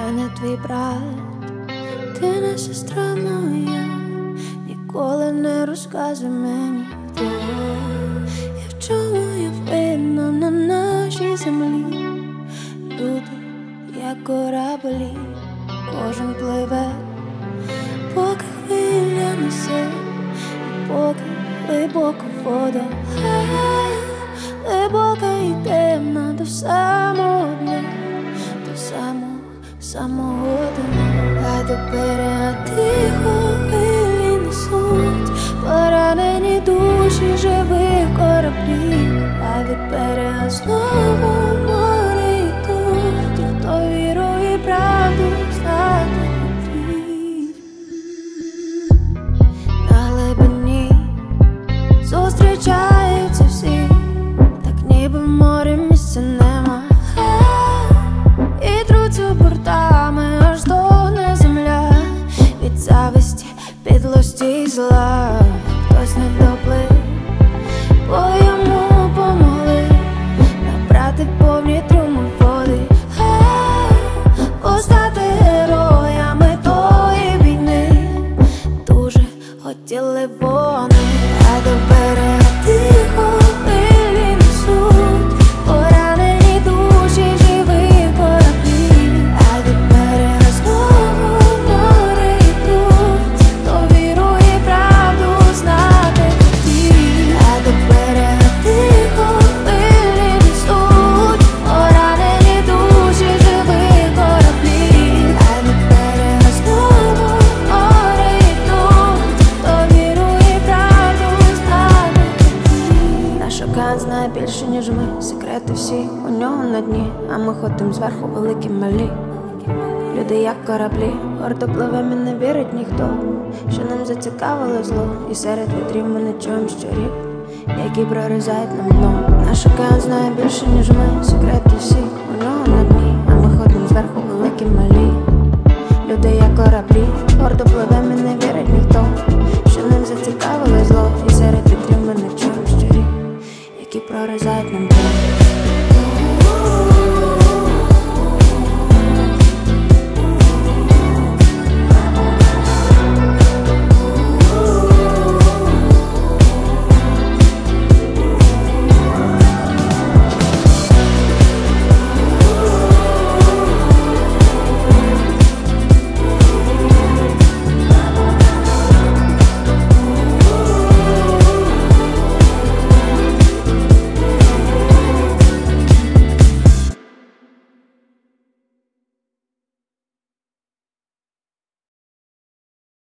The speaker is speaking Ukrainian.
я не твій брат, ти не сестра моя, ніколи не розказуй мені того, і в чому я винна на нашій землі. Люди, як кораблі, кожен пливе, поки хвиля несе, і поки глибока вода, глибока і темна до самого дня, до самого дня. А до берега тихо хвилі несуть поранені душі живих кораблів, а від берега знову море йдуть ті, хто віру і правду знати хотів. На глибині зустрічаються всі, так ніби в морі місця нема, і труться бортами, аж стогне земля від зависті, підлості й зла. Хтось не доплив, бо йому помогли набрати повні трюми води, постати героями тої війни дуже хотіли вони. А до берега тихо хвилі несуть поранені душі живих кораблів, а від берега знову море йдуть, хто віру і правду знати хотів. А до берега тихо хвилі несуть поранені душі живих кораблів, а від берега знову море йдуть, хто віру і правду знати хотів. Наш океан знає більше, ніж ми, секрети всі у нього на дні, а ми ходимо зверху великі малі. Люди як кораблі, гордо пливем і не вірить ніхто, що нам зацікавило зло, і серед вітрів ми не чуємо щурів, які прорізають нам дно. Наш океан знає більше, ніж ми, секрети всі у нього на дні, а ми ходимо зверху великі малі. Люди як кораблі, гордо пливем і не вірить ніхто, що нам зацікавило зло, і серед вітрів ми не чуємо щурів, які прорізають нам дно.